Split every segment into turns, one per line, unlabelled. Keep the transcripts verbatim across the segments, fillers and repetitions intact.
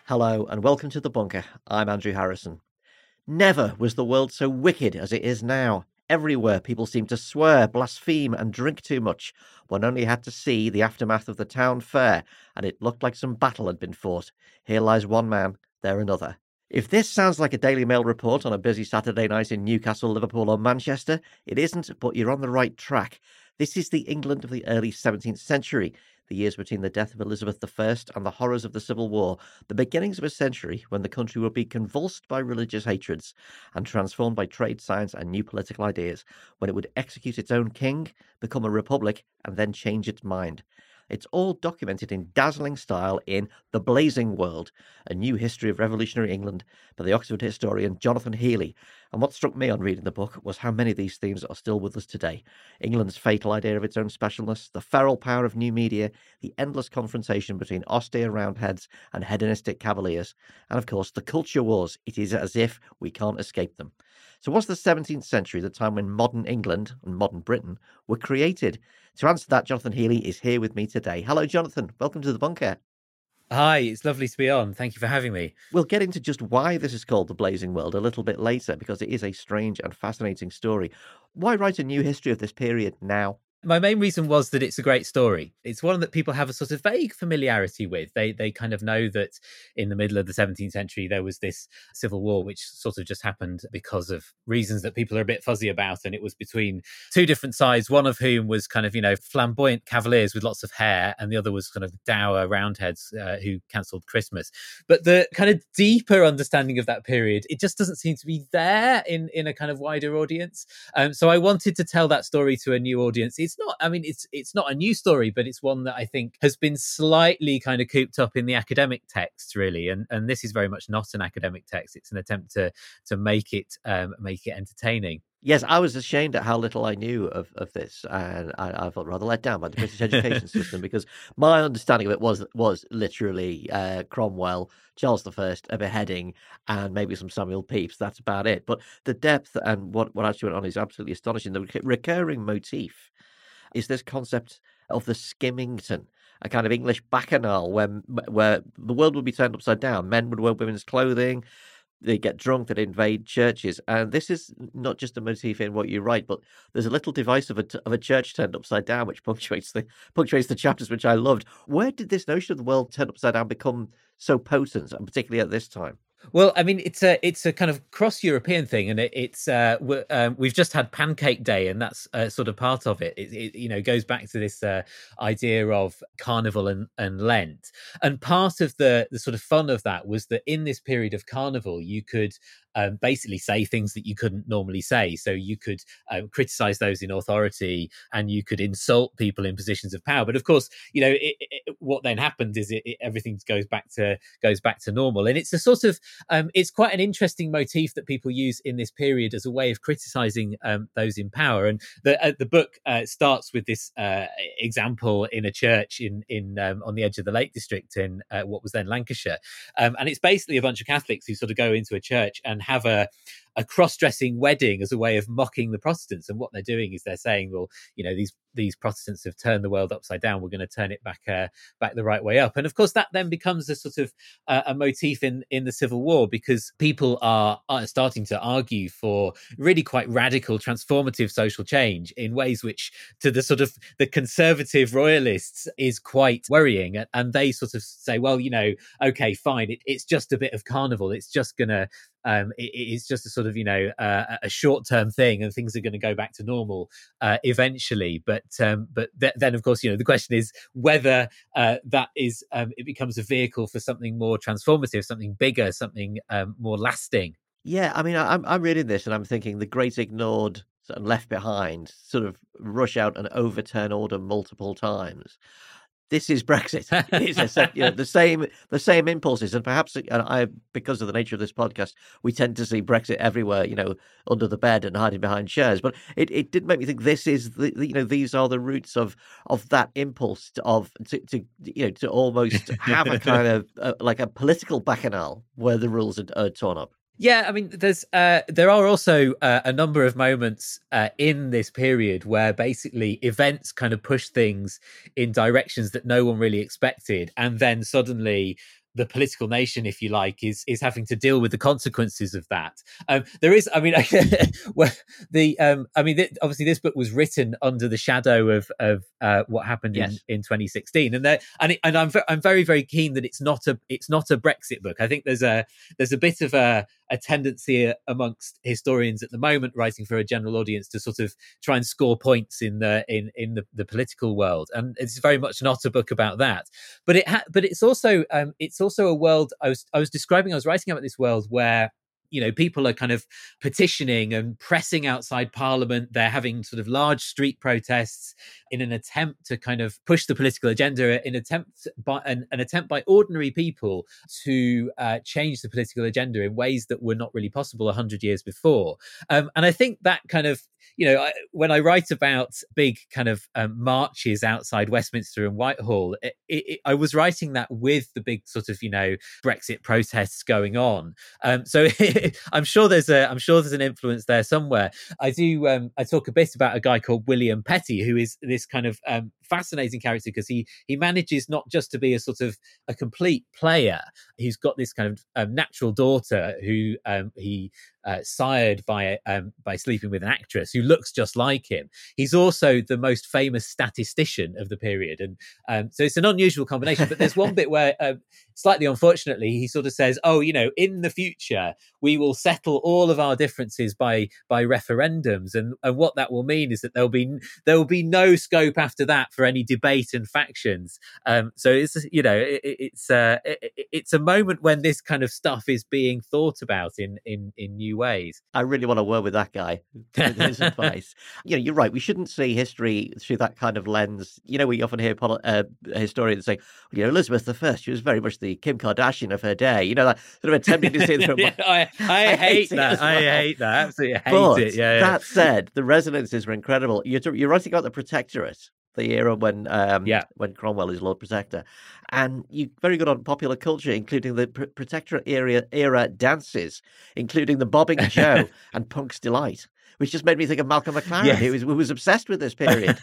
Hello and welcome to The Bunker. I'm Andrew Harrison. Never was the world so wicked as it is now. Everywhere people seem to swear, blaspheme and drink too much. One only had to see the aftermath of the town fair and it looked like some battle had been fought. Here lies one man, there another. If this sounds like a Daily Mail report on a busy Saturday night in Newcastle, Liverpool or Manchester, it isn't, but you're on the right track. This is the England of the early seventeenth century, the years between the death of Elizabeth the First and the horrors of the Civil War, the beginnings of a century when the country would be convulsed by religious hatreds and transformed by trade science and new political ideas, when it would execute its own king, become a republic, and then change its mind. It's all documented in dazzling style in The Blazing World, a new history of revolutionary England by the Oxford historian Jonathan Healey. And what struck me on reading the book was how many of these themes are still with us today. England's fatal idea of its own specialness, the feral power of new media, the endless confrontation between austere roundheads and hedonistic cavaliers, and of course the culture wars. It is as if we can't escape them. So was the seventeenth century the time when modern England and modern Britain were created? To answer that, Jonathan Healey is here with me today. Hello, Jonathan. Welcome to The Bunker.
Hi, it's lovely to be on. Thank you for having me.
We'll get into just why this is called The Blazing World a little bit later, because it is a strange and fascinating story. Why write a new history of this period now?
My main reason was that it's a great story. It's one that people have a sort of vague familiarity with. They they kind of know that in the middle of the seventeenth century, there was this civil war, which sort of just happened because of reasons that people are a bit fuzzy about. And it was between two different sides, one of whom was kind of, you know, flamboyant cavaliers with lots of hair, and the other was kind of dour roundheads uh, who cancelled Christmas. But the kind of deeper understanding of that period, it just doesn't seem to be there in, in a kind of wider audience. Um, so I wanted to tell that story to a new audience. It's not, I mean, it's it's not a new story, but it's one that I think has been slightly kind of cooped up in the academic text, really. And and this is very much not an academic text. It's an attempt to to make it um, make it entertaining.
Yes, I was ashamed at how little I knew of, of this, and I, I felt rather let down by the British education system, because my understanding of it was was literally uh, Cromwell, Charles the First, a beheading, and maybe some Samuel Pepys. That's about it. But the depth and what, what actually went on is absolutely astonishing. The rec- recurring motif is this concept of the skimmington, a kind of English bacchanal where where the world would be turned upside down. Men would wear women's clothing, they get drunk, they invade churches. And this is not just a motif in what you write, but there's a little device of a, of a church turned upside down, which punctuates the punctuates the chapters, which I loved. Where did this notion of the world turned upside down become so potent, and particularly at this time?
Well, I mean, it's a it's a kind of cross-European thing, and it, it's uh, um, we've just had Pancake Day, and that's uh, sort of part of it. It, it you know goes back to this uh, idea of Carnival and, and Lent, and part of the the sort of fun of that was that in this period of Carnival, you could um, basically say things that you couldn't normally say. So you could um, criticize those in authority, and you could insult people in positions of power. But of course, you know it, it, what then happened is it, it, everything goes back to goes back to normal, and it's a sort of Um, it's quite an interesting motif that people use in this period as a way of criticizing um, those in power. And the uh, the book uh, starts with this uh, example in a church in in um, on the edge of the Lake District in uh, what was then Lancashire, um, and it's basically a bunch of Catholics who sort of go into a church and have a a cross-dressing wedding as a way of mocking the Protestants. And what they're doing is they're saying, well, you know, these these Protestants have turned the world upside down. We're going to turn it back uh, back the right way up. And of course, that then becomes a sort of uh, a motif in in the Civil War, because people are, are starting to argue for really quite radical, transformative social change in ways which, to the sort of the conservative royalists, is quite worrying. And they sort of say, well, you know, okay, fine, it, it's just a bit of carnival. It's just going to Um, it, it's just a sort of, you know, uh, a short-term thing, and things are going to go back to normal uh, eventually. But um, but th- then, of course, you know, the question is whether uh, that is um, it becomes a vehicle for something more transformative, something bigger, something um, more lasting.
Yeah, I mean, I, I'm I'm reading this and I'm thinking the great ignored and left behind sort of rush out and overturn order multiple times. This is Brexit. It's a, you know, the same the same impulses, and perhaps and I, because of the nature of this podcast, we tend to see Brexit everywhere, you know, under the bed and hiding behind chairs. But it, it did make me think this is the, the you know these are the roots of of that impulse to, of to, to you know to almost have a kind of uh, like a political bacchanal where the rules are, are torn up.
Yeah, I mean, there's uh, there are also uh, a number of moments uh, in this period where basically events kind of push things in directions that no one really expected, and then suddenly the political nation, if you like, is is having to deal with the consequences of that. Um, there is, I mean, well, the um, I mean, th- obviously, this book was written under the shadow of of uh, what happened
Yes.
in, in twenty sixteen, and there, and it, and I'm ve- I'm very very keen that it's not a it's not a Brexit book. I think there's a there's a bit of a a tendency amongst historians at the moment writing for a general audience to sort of try and score points in the in in the, the political world, and it's very much not a book about that. But it ha- but it's also um, it's also a world I was I was describing I was writing about this world where, you know, people are kind of petitioning and pressing outside Parliament. They're having sort of large street protests in an attempt to kind of push the political agenda, in attempt by an, an attempt by ordinary people to uh, change the political agenda in ways that were not really possible a hundred years before. Um, and I think that kind of, you know, I, when I write about big kind of um, marches outside Westminster and Whitehall, it, it, I was writing that with the big sort of, you know, Brexit protests going on. Um, so I'm sure there's a, I'm sure there's an influence there somewhere. I do, um, I talk a bit about a guy called William Petty, who is this kind of um, fascinating character because he he manages not just to be a sort of a complete player. He's got this kind of um, natural daughter who um, he uh, sired by um, by sleeping with an actress who looks just like him. He's also the most famous statistician of the period, and um, so it's an unusual combination. But there's one bit where, uh, slightly unfortunately, he sort of says, "Oh, you know, in the future, we will settle all of our differences by by referendums, and and what that will mean is that there'll be there will be no scope after that for any debate and factions." Um, so it's, you know, it, it's uh, it, it's a moment when this kind of stuff is being thought about in in in new ways.
I really want to work with that guy with his advice. You know, you're right. We shouldn't see history through that kind of lens. You know, we often hear poli- uh, historians say, you know, Elizabeth the First, she was very much the Kim Kardashian of her day. You know, that sort of attempting to see it from.
yeah, I, I, I hate that. Well. I hate that. Absolutely hate
but
it. Yeah, yeah.
That said, the resonances were incredible. You're, you're writing about the Protectorate, the era when um,
yeah.
when Cromwell is Lord Protector, and you're very good on popular culture, including the Pr- Protectorate era era dances, including the Bobbing Joe and Punk's Delight, which just made me think of Malcolm McLaren, yes. who, was, who was obsessed with this period.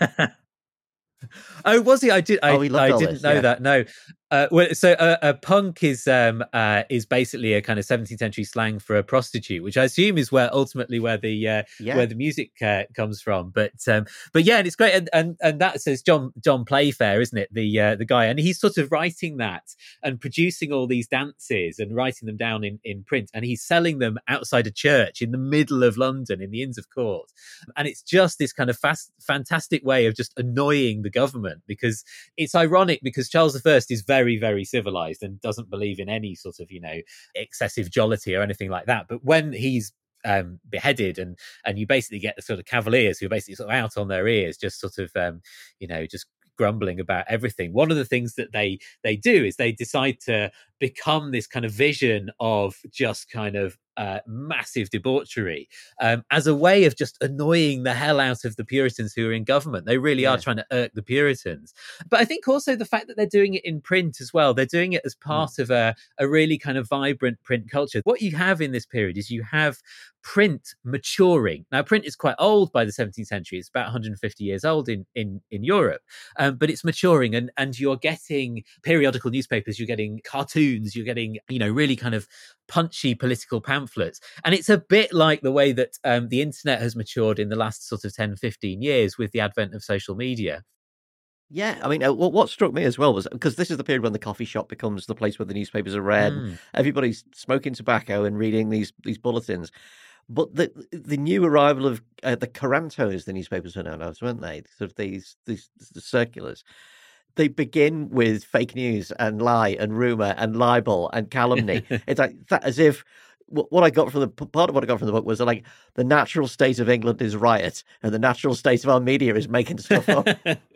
Oh, was he? I did. I,
oh, he loved
I
all
didn't
this,
know
yeah.
that. No. Uh, well, so uh, a punk is um, uh, is basically a kind of seventeenth century slang for a prostitute, which I assume is where ultimately where the uh,
yeah.
where the music uh, comes from. But um, but yeah, and it's great, and and, and that says John John Playfair, isn't it? The uh, the guy, and he's sort of writing that and producing all these dances and writing them down in, in print, and he's selling them outside a church in the middle of London in the Inns of Court, and it's just this kind of fast, fantastic way of just annoying the government, because it's ironic because Charles the First is very very very civilized and doesn't believe in any sort of, you know, excessive jollity or anything like that, but when he's um beheaded and and you basically get the sort of cavaliers who are basically sort of out on their ears, just sort of um you know just grumbling about everything, one of the things that they they do is they decide to become this kind of vision of just kind of uh, massive debauchery um, as a way of just annoying the hell out of the Puritans who are in government. They really yeah. are trying to irk the Puritans. But I think also the fact that they're doing it in print as well, they're doing it as part mm. of a, a really kind of vibrant print culture. What you have in this period is you have print maturing. Now, print is quite old by the seventeenth century. It's about one hundred fifty years old in, in, in Europe, um, but it's maturing, and, and you're getting periodical newspapers, you're getting cartoons, you're getting, you know, really kind of punchy political pamphlets. And it's a bit like the way that um, the internet has matured in the last sort of ten, fifteen years with the advent of social media.
Yeah, I mean, uh, what struck me as well was, because this is the period when the coffee shop becomes the place where the newspapers are read. Mm. Everybody's smoking tobacco and reading these these bulletins. But the the new arrival of uh, the Corantos, the newspapers are known as, weren't they? Sort of these these the circulars. They begin with fake news and lie and rumor and libel and calumny. It's like that, as if what I got from the part of what I got from the book was like the natural state of England is riot and the natural state of our media is making stuff up.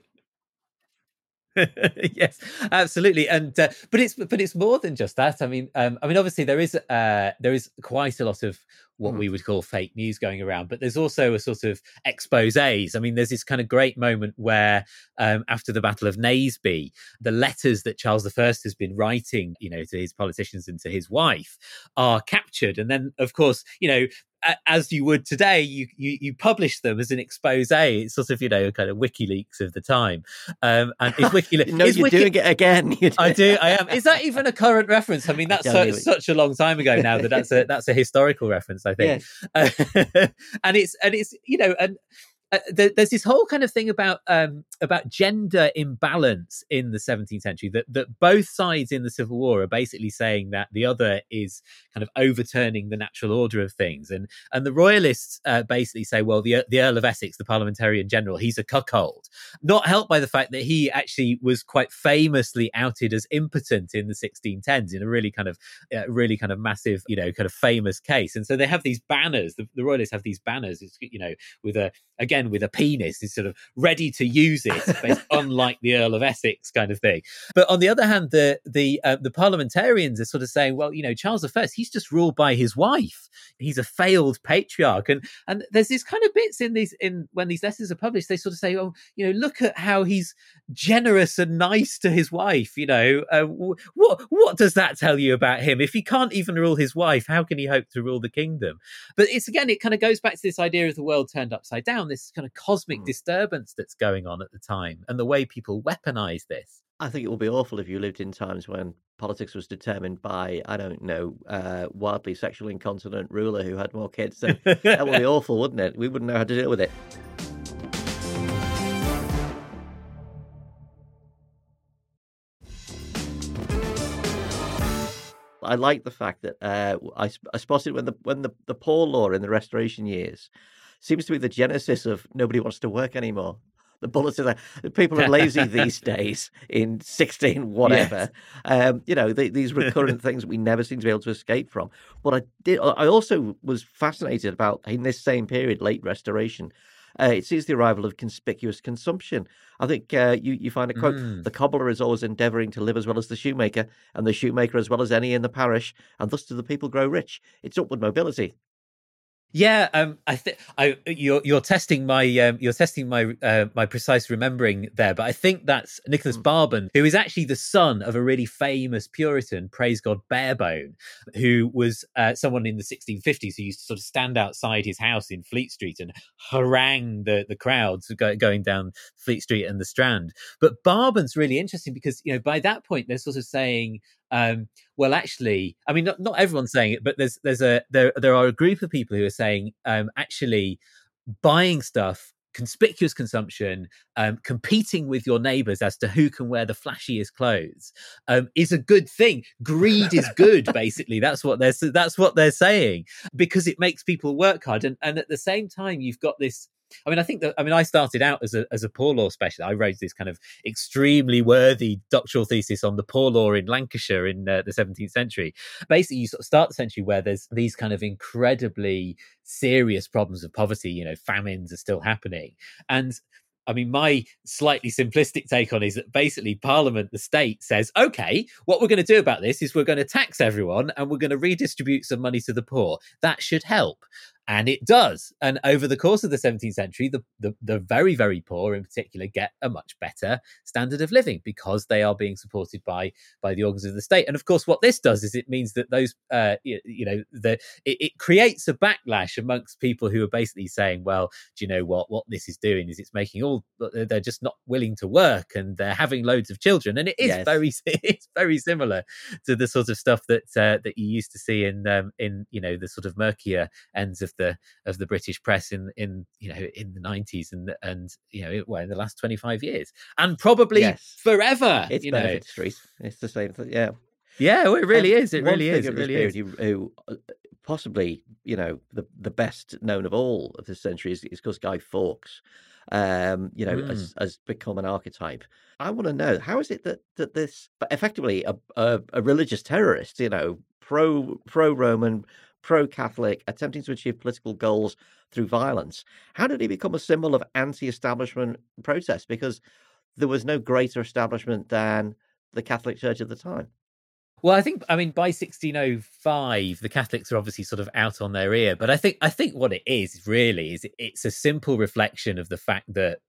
Yes, absolutely, and uh, but it's but it's more than just that. I mean, um, I mean, obviously there is uh, there is quite a lot of what mm. we would call fake news going around, but there's also a sort of exposés. I mean, there's this kind of great moment where um, after the Battle of Naseby, the letters that Charles the First has been writing, you know, to his politicians and to his wife are captured, and then of course, you know, as you would today, you, you you publish them as an expose. It's sort of, you know, kind of WikiLeaks of the time. Um, and is WikiLeaks?
no,
is
you're
Wiki-
doing it again.
I do. I am. Is that even a current reference? I mean, that's so, such a long time ago now that that's a that's a historical reference, I think. Yes. Uh, and it's and it's you know and. Uh, there, there's this whole kind of thing about um, about gender imbalance in the seventeenth century, that that both sides in the Civil War are basically saying that the other is kind of overturning the natural order of things, and and the royalists uh, basically say, well, the the Earl of Essex, the parliamentarian general, he's a cuckold, not helped by the fact that he actually was quite famously outed as impotent in the sixteen tens in a really kind of uh, really kind of massive, you know, kind of famous case. And so they have these banners. The, the royalists have these banners, it's, you know, with a again with a penis, is sort of ready to use it, unlike the Earl of Essex kind of thing. But on the other hand, the the uh, the parliamentarians are sort of saying, well, you know, Charles the First, he's just ruled by his wife. He's a failed patriarch, and and there's these kind of bits in these in when these letters are published, they sort of say, oh, you know, look at how he's generous and nice to his wife. You know, uh, what what does that tell you about him? If he can't even rule his wife, how can he hope to rule the kingdom? But it's again, it kind of goes back to this idea of the world turned upside down, this kind of cosmic mm. disturbance that's going on at the time, and the way people weaponize this.
I think it would be awful if you lived in times when politics was determined by, I don't know, uh, wildly sexually incontinent ruler who had more kids. Then that would be awful, wouldn't it? We wouldn't know how to deal with it. I like the fact that uh, I, I spotted when the when the, the Poor Law in the Restoration years seems to be the genesis of nobody wants to work anymore. The bullets are there. People are lazy these days in sixteen whatever. Yes. Um, you know, the, these recurrent things we never seem to be able to escape from. But I did. I also was fascinated about, in this same period, late Restoration, uh, it sees the arrival of conspicuous consumption. I think uh, you, you find a quote, mm. the cobbler is always endeavouring to live as well as the shoemaker, and the shoemaker as well as any in the parish, and thus do the people grow rich. It's upward mobility.
Yeah, um, I think I you're you're testing my um, you're testing my uh, my precise remembering there, but I think that's Nicholas mm. Barbon, who is actually the son of a really famous Puritan, praise God, Barebone, who was uh, someone in the sixteen fifties who used to sort of stand outside his house in Fleet Street and harangue the the crowds go, going down Fleet Street and the Strand. But Barbon's really interesting because, you know, by that point they're sort of saying, Um, well, actually, I mean, not, not everyone's saying it, but there's there's a there there are a group of people who are saying, um, actually, buying stuff, conspicuous consumption, um, competing with your neighbours as to who can wear the flashiest clothes, um, is a good thing. Greed is good, basically. That's what they're that's what they're saying, because it makes people work hard, and and at the same time, you've got this. I mean, I think that, I mean, I started out as a as a poor law specialist. I wrote this kind of extremely worthy doctoral thesis on the poor law in Lancashire in uh, the seventeenth century. Basically, you sort of start the century where there's these kind of incredibly serious problems of poverty, you know, famines are still happening. And I mean, my slightly simplistic take on it is that basically Parliament, the state, says, okay, what we're going to do about this is we're going to tax everyone and we're going to redistribute some money to the poor. That should help. And it does. And over the course of the seventeenth century, the, the, the very, very poor in particular get a much better standard of living because they are being supported by by the organs of the state. And of course, what this does is it means that those, uh, you, you know, the it, it creates a backlash amongst people who are basically saying, well, do you know what? What this is doing is it's making all, they're just not willing to work and they're having loads of children. And it is yes. very, it's very similar to the sort of stuff that uh, that you used to see in, um, in, you know, the sort of murkier ends of the of the British press in in you know in the nineties and and you know well in the last twenty-five years and probably yes. forever.
It's
you
Benefit
know.
Street. It's the same thing. Yeah,
yeah. Well, it really um, is. It
one
really is. It really is.
Who, who possibly you know the the best known of all of this century is is because Guy Fawkes. Um, you know, mm. has, has become an archetype. I want to know, how is it that that this, but effectively a, a a religious terrorist, you know, pro pro Roman, pro-Catholic, attempting to achieve political goals through violence. How did he become a symbol of anti-establishment protest? Because there was no greater establishment than the Catholic Church at the time.
Well, I think, I mean, by sixteen oh five, the Catholics are obviously sort of out on their ear. But I think, I think what it is really is it's a simple reflection of the fact that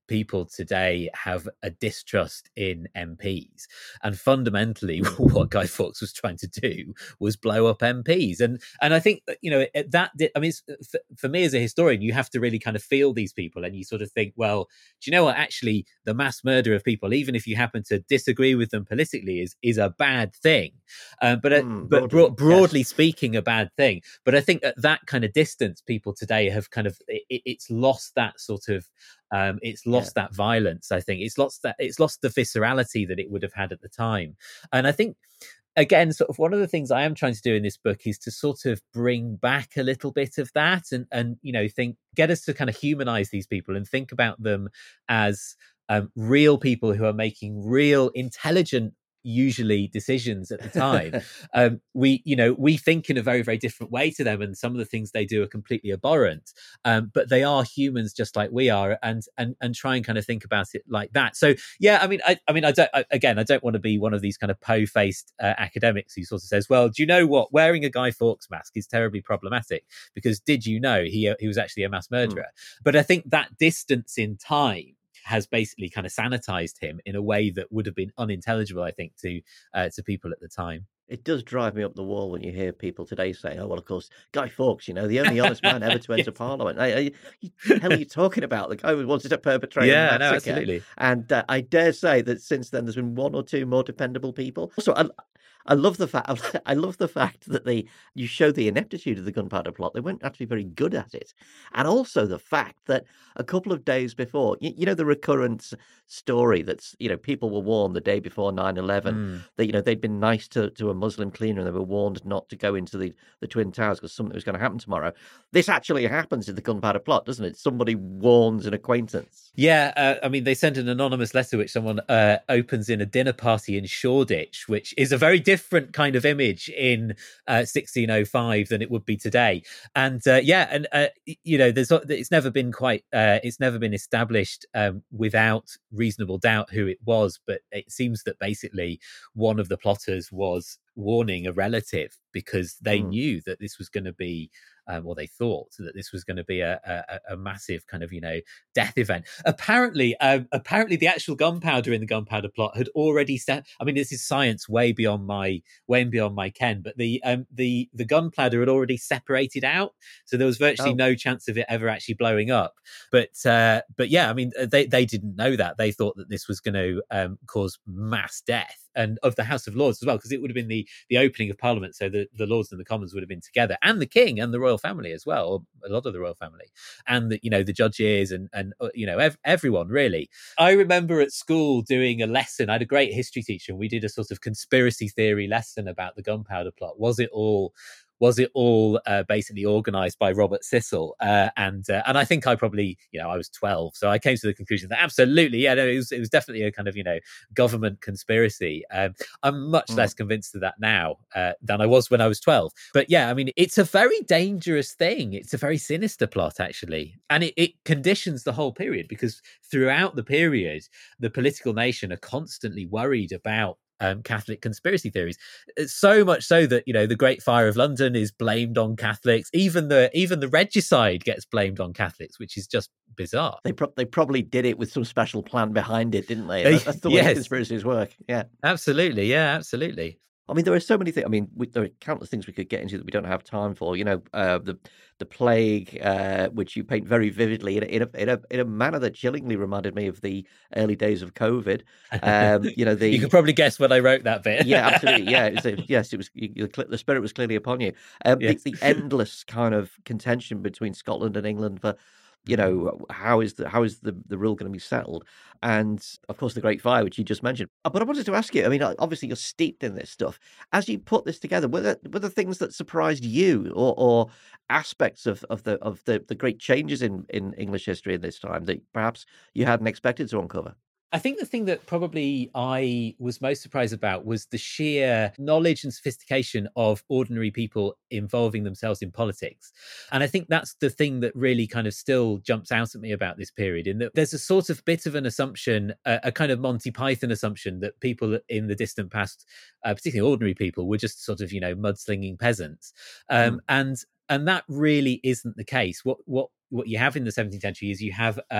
people today have a distrust in M Ps. And fundamentally, what Guy Fawkes was trying to do was blow up M Ps. And and I think, you know, that, I mean, for, for me as a historian, you have to really kind of feel these people, and you sort of think, well, do you know what? Actually, the mass murder of people, even if you happen to disagree with them politically, is is a bad thing. Uh, but uh,
mm,
but
broadly,
broadly
yes.
speaking, a bad thing. But I think at that kind of distance, people today have kind of it, it's lost that sort of um, it's lost yeah. that violence. I think it's lost that it's lost the viscerality that it would have had at the time. And I think, again, sort of one of the things I am trying to do in this book is to sort of bring back a little bit of that, and and you know, think get us to kind of humanize these people and think about them as um, real people who are making real, intelligent, usually, decisions at the time. um, we, you know, we think in a very, very different way to them, and some of the things they do are completely abhorrent. Um, but they are humans just like we are, and and and try and kind of think about it like that. So yeah, I mean, I, I mean, I don't. I, again, I don't want to be one of these kind of po-faced uh, academics who sort of says, "Well, do you know what? Wearing a Guy Fawkes mask is terribly problematic because did you know he he was actually a mass murderer?" Mm. But I think that distance in time has basically kind of sanitized him in a way that would have been unintelligible, I think, to uh, to people at the time.
It does drive me up the wall when you hear people today say, "Oh, well, of course, Guy Fawkes, you know, the only honest man ever to enter yes. Parliament." I, I, what the hell are you talking about? The guy who wanted to perpetrate
yeah,
a massacre.
No, absolutely.
And uh, I dare say that since then, there's been one or two more dependable people. Also, I, I love the fact I love the fact that they you show the ineptitude of the gunpowder plot. They weren't actually very good at it, and also the fact that a couple of days before, you, you know, the recurrent story that's, you know, people were warned the day before nine eleven mm. that, you know, they'd been nice to, to a Muslim cleaner and they were warned not to go into the, the Twin Towers because something was going to happen tomorrow. This actually happens in the gunpowder plot, doesn't it? Somebody warns an acquaintance.
Yeah, uh, I mean, they sent an anonymous letter which someone uh, opens in a dinner party in Shoreditch, which is a very different kind of image in uh, sixteen oh five than it would be today. And uh, yeah, and uh, you know, there's it's never been quite uh, it's never been established um, without reasonable doubt who it was, but it seems that basically one of the plotters was warning a relative because they mm. knew that this was going to be um, or they thought that this was going to be a, a, a massive kind of, you know, death event. Apparently, um, apparently the actual gunpowder in the gunpowder plot had already set. I mean, this is science way beyond my way beyond my ken, but the um, the the gunpowder had already separated out, so there was virtually oh. no chance of it ever actually blowing up. But uh, but yeah, I mean, they they didn't know that. They thought that this was going to um, cause mass death, and of the House of Lords as well, because it would have been the the opening of Parliament, so the, the Lords and the Commons would have been together, and the King and the royal family as well, or a lot of the royal family, and the, you know, the judges and and you know ev- everyone really. I remember at school doing a lesson. I had a great history teacher, and we did a sort of conspiracy theory lesson about the gunpowder plot. Was it all Was it all uh, basically organised by Robert Cecil? Uh, and uh, and I think I probably, you know, I was twelve, so I came to the conclusion that absolutely, yeah, no, it was it was definitely a kind of, you know, government conspiracy. Um, I'm much mm. less convinced of that now uh, than I was when I was twelve. But yeah, I mean, it's a very dangerous thing. It's a very sinister plot, actually, and it, it conditions the whole period, because throughout the period, the political nation are constantly worried about Um, Catholic conspiracy theories, so much so that, you know, the Great Fire of London is blamed on Catholics. Even the even the regicide gets blamed on Catholics, which is just bizarre.
They pro- they probably did it with some special plan behind it, didn't they? That's, that's the way
yes.
conspiracies work. Yeah,
absolutely. Yeah, absolutely.
I mean, there are so many things. I mean, we, there are countless things we could get into that we don't have time for. You know, uh, the the plague, uh, which you paint very vividly in a, in a in a in a manner that chillingly reminded me of the early days of COVID. Um, you know, the
you could probably guess when I wrote that bit.
yeah, absolutely. Yeah, it was a, yes, it was. You, the spirit was clearly upon you. Um, yes. the, the endless kind of contention between Scotland and England for, you know, how is the how is the, the rule going to be settled? And of course, the Great Fire, which you just mentioned. But I wanted to ask you, I mean, obviously you're steeped in this stuff. As you put this together, were there, were there things that surprised you, or, or aspects of, of the of the, the great changes in, in English history in this time that perhaps you hadn't expected to uncover?
I think the thing that probably I was most surprised about was the sheer knowledge and sophistication of ordinary people involving themselves in politics. And I think that's the thing that really kind of still jumps out at me about this period, in that there's a sort of bit of an assumption, a, a kind of Monty Python assumption, that people in the distant past, uh, particularly ordinary people, were just sort of, you know, mudslinging peasants. Um, mm. And and that really isn't the case. What what what you have in the seventeenth century is you have uh,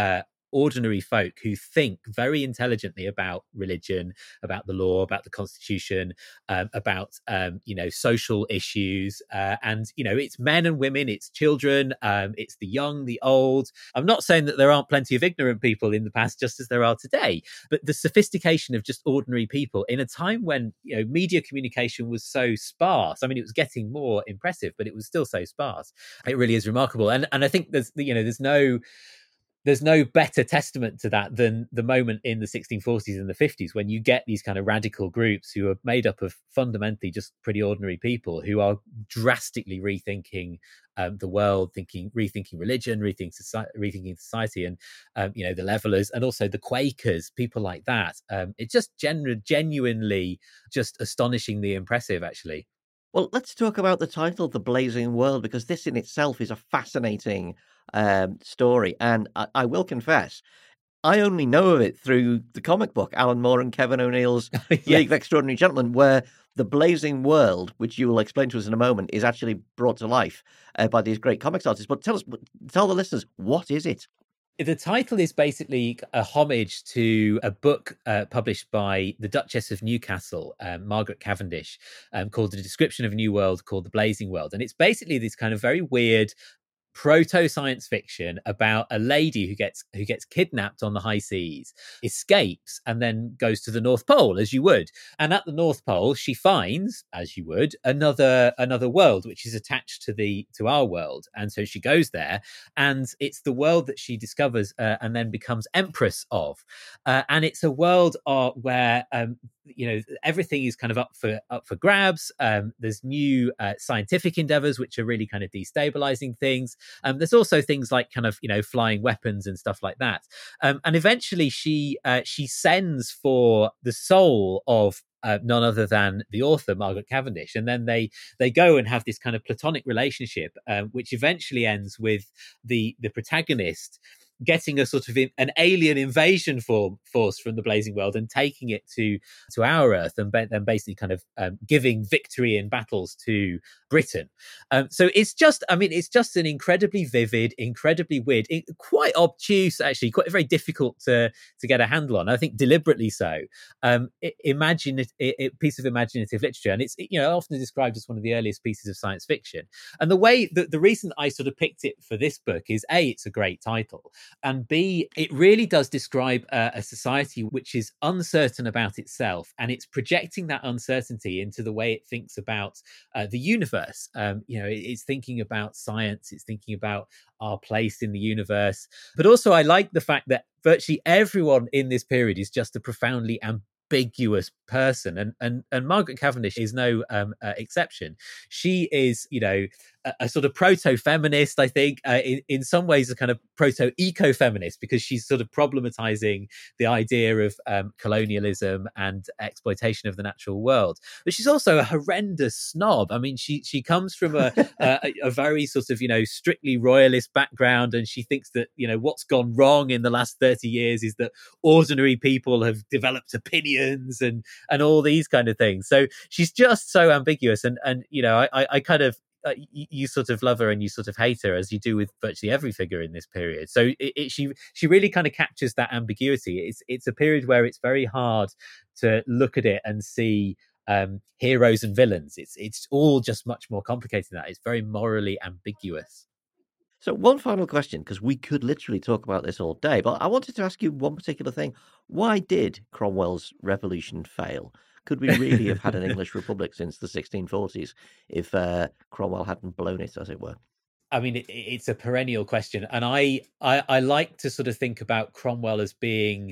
ordinary folk who think very intelligently about religion, about the law, about the constitution, um, about um, you know social issues, uh, and you know it's men and women, it's children, um, it's the young, the old. I'm not saying that there aren't plenty of ignorant people in the past, just as there are today, but the sophistication of just ordinary people in a time when you know media communication was so sparse. I mean, it was getting more impressive, but it was still so sparse. It really is remarkable, and and I think there's you know there's no there's no better testament to that than the moment in the sixteen forties and the fifties when you get these kind of radical groups who are made up of fundamentally just pretty ordinary people who are drastically rethinking um, the world, thinking, rethinking religion, rethinking society, rethinking society, and um, you know the Levelers and also the Quakers, people like that. Um, it's just genu- genuinely just astonishingly impressive, actually.
Well, let's talk about the title, The Blazing World, because this in itself is a fascinating um, story. And I, I will confess, I only know of it through the comic book, Alan Moore and Kevin O'Neill's
Yes.
League of Extraordinary Gentlemen, where the Blazing World, which you will explain to us in a moment, is actually brought to life uh, by these great comics artists. But tell us, tell the listeners, what is it?
The title is basically a homage to a book uh, published by the Duchess of Newcastle, um, Margaret Cavendish, um, called The Description of a New World, called The Blazing World. And it's basically this kind of very weird proto science fiction about a lady who gets who gets kidnapped on the high seas, escapes, and then goes to the North Pole, as you would. And at the North Pole, she finds, as you would, another another world which is attached to the to our world. And so she goes there, and it's the world that she discovers uh, and then becomes empress of. Uh, and it's a world uh, where um, you know everything is kind of up for up for grabs. Um, there's new uh, scientific endeavors which are really kind of destabilizing things. Um, there's also things like kind of you know flying weapons and stuff like that. Um, and eventually she uh, she sends for the soul of uh, none other than the author Margaret Cavendish, and then they they go and have this kind of platonic relationship, um, which eventually ends with the the protagonist getting a sort of in, an alien invasion form, force from the Blazing World and taking it to to our Earth, and be, then basically kind of um, giving victory in battles to Britain. Um, so it's just, I mean, it's just an incredibly vivid, incredibly weird, it, quite obtuse, actually, quite very difficult to to get a handle on. I think deliberately so. Um, it, imagine it, it, piece of imaginative literature, and it's you know often described as one of the earliest pieces of science fiction. And the way that the reason I sort of picked it for this book is A, it's a great title. And B, it really does describe uh, a society which is uncertain about itself, and it's projecting that uncertainty into the way it thinks about uh, the universe. Um, you know, it, it's thinking about science, it's thinking about our place in the universe. But also, I like the fact that virtually everyone in this period is just a profoundly ambiguous person, and and and Margaret Cavendish is no um, uh, exception. She is, you know, a, a sort of proto-feminist, I think, uh, in in some ways a kind of proto-eco-feminist, because she's sort of problematizing the idea of um, colonialism and exploitation of the natural world. But she's also a horrendous snob. I mean, she she comes from a a, a very sort of you know strictly royalist background, and she thinks that you know what's gone wrong in the last thirty years is that ordinary people have developed opinions and and all these kind of things. So she's just so ambiguous, and and you know I I kind of uh, you, you sort of love her and you sort of hate her, as you do with virtually every figure in this period. So it, it, she she really kind of captures that ambiguity. It's it's a period where it's very hard to look at it and see um, heroes and villains. It's it's all just much more complicated than that. It's very morally ambiguous.
So one final question, because we could literally talk about this all day, but I wanted to ask you one particular thing. Why did Cromwell's revolution fail? Could we really have had an English republic since the sixteen forties if uh, Cromwell hadn't blown it, as it were?
I mean, it, it's a perennial question, and I, I I like to sort of think about Cromwell as being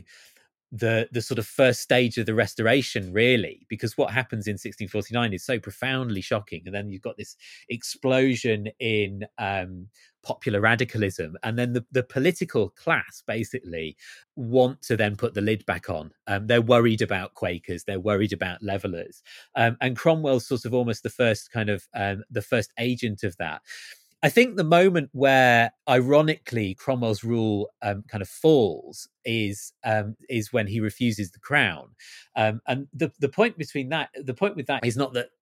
the the sort of first stage of the restoration, really, because what happens in sixteen forty-nine is so profoundly shocking, and then you've got this explosion in um popular radicalism, and then the, the political class basically want to then put the lid back on. Um, they're worried about Quakers, they're worried about Levelers, um, and Cromwell's sort of almost the first kind of um, the first agent of that. I think the moment where, ironically, Cromwell's rule um, kind of falls is um, is when he refuses the crown, um, and the the point between that the point with that is not that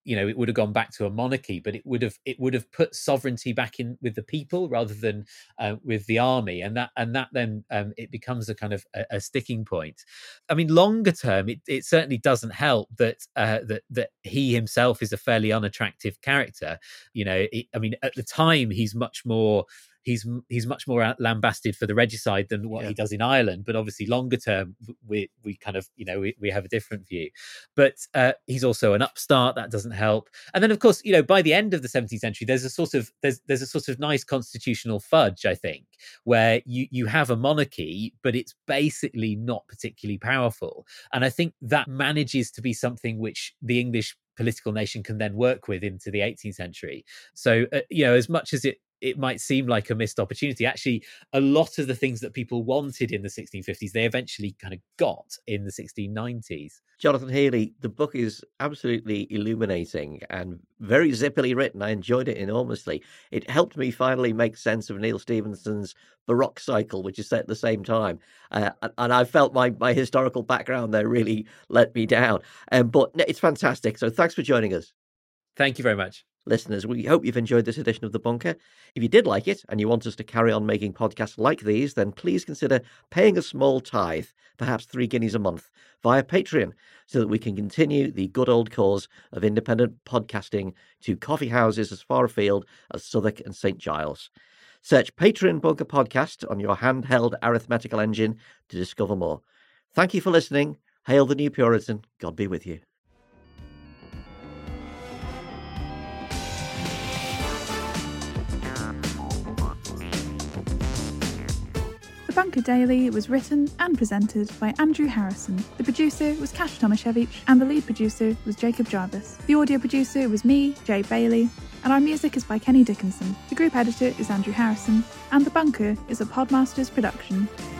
you know, it would have gone back to a monarchy, but it would have it would have put sovereignty back in with the people rather than uh, with the army, and that and that then um, it becomes a kind of a, a sticking point. I mean, longer term, it, it certainly doesn't help that uh, that that he himself is a fairly unattractive character. You know, it, I mean, at the time, he's much more. He's he's much more lambasted for the regicide than what yeah. he does in Ireland. But obviously, longer term, we we kind of you know we, we have a different view. But uh, he's also an upstart, that doesn't help. And then, of course, you know, by the end of the seventeenth century, there's a sort of there's there's a sort of nice constitutional fudge, I think, where you you have a monarchy, but it's basically not particularly powerful. And I think that manages to be something which the English political nation can then work with into the eighteenth century. So uh, you know, as much as it it might seem like a missed opportunity, actually a lot of the things that people wanted in the sixteen fifties they eventually kind of got in the sixteen nineties.
Jonathan Healey, the book is absolutely illuminating and very zippily written. I enjoyed it enormously. It helped me finally make sense of Neil Stephenson's Baroque cycle, which is set at the same time. Uh, and I felt my, my historical background there really let me down. Um, but it's fantastic. So thanks for joining us.
Thank you very much.
Listeners, we hope you've enjoyed this edition of The Bunker. If you did like it and you want us to carry on making podcasts like these, then please consider paying a small tithe, perhaps three guineas a month, via Patreon, so that we can continue the good old cause of independent podcasting to coffee houses as far afield as Southwark and Saint Giles. Search Patreon Bunker Podcast on your handheld arithmetical engine to discover more. Thank you for listening. Hail the New Puritan. God be with you.
The Bunker Daily was written and presented by Andrew Harrison. The producer was Kash Tomaszewicz, and the lead producer was Jacob Jarvis. The audio producer was me, Jay Bailey, and our music is by Kenny Dickinson. The group editor is Andrew Harrison, and The Bunker is a Podmasters production.